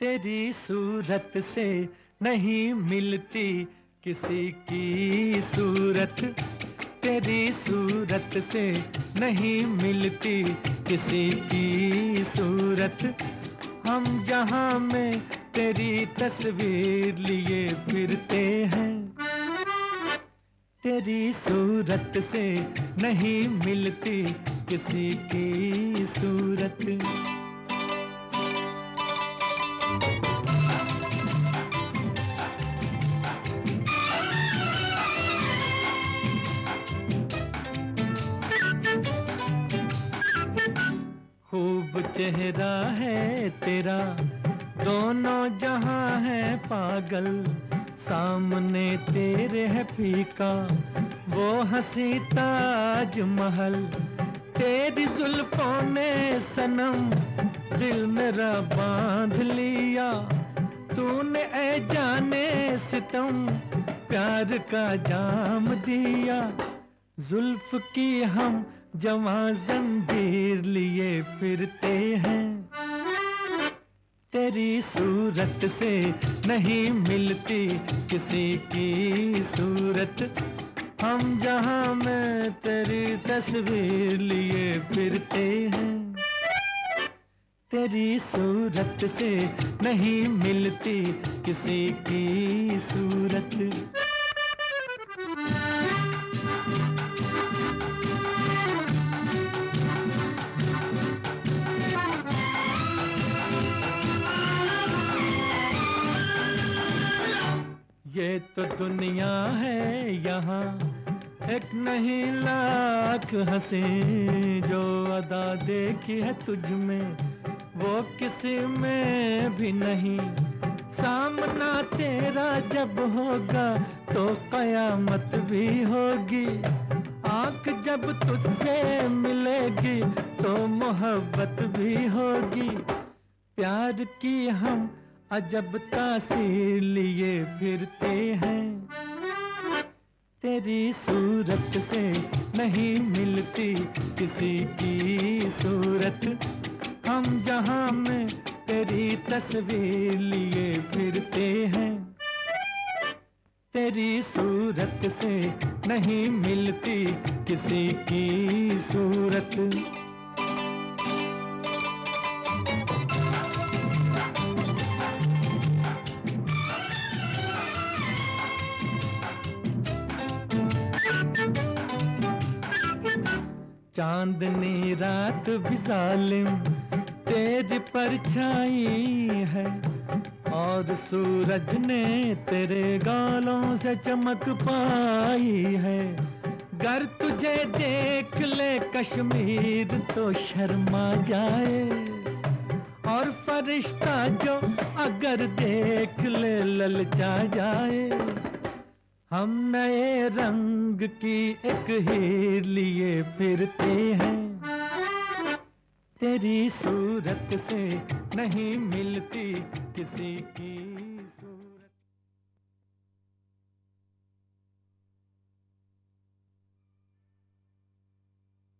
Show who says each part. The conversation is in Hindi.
Speaker 1: तेरी सूरत से नहीं मिलती किसी की सूरत, तेरी सूरत से नहीं मिलती किसी की सूरत। हम जहां में तेरी तस्वीर लिए फिरते हैं, तेरी सूरत से नहीं मिलती किसी की सूरत। खूब चेहरा है तेरा, दोनों जहां है पागल। सामने तेरे है फीका वो हंसी ताजमहल। तेरी जुल्फों ने सनम दिल मेरा बांध लिया। तूने ऐ जाने सितम प्यार का जाम दिया। जुल्फ की हम जवां जंजीर लिए फिरते हैं, तेरी सूरत से नहीं मिलती किसी की सूरत। हम जहां में तेरी तस्वीर लिए फिरते हैं, तेरी सूरत से नहीं मिलती किसी की सूरत। ये तो दुनिया है यहाँ एक नहीं लाख हंसी, जो अदा देखी है तुझ में वो किसी में भी नहीं। सामना तेरा जब होगा तो कयामत भी होगी। आंख जब तुझसे मिलेगी तो मोहब्बत भी होगी। प्यार की हम अजब तासीर लिए फिरते हैं, तेरी सूरत से नहीं मिलती किसी की सूरत। हम जहां में तेरी तस्वीर लिए फिरते हैं, तेरी सूरत से नहीं मिलती किसी की सूरत। चांदनी रात भी जालिम तेरी परछाई है, और सूरज ने तेरे गालों से चमक पाई है। गर तुझे देख ले कश्मीर तो शर्मा जाए, और फरिश्ता जो अगर देख ले ललचा जाए। हम नए रंग की एक हीर लिए फिरते हैं, तेरी सूरत से नहीं मिलती किसी की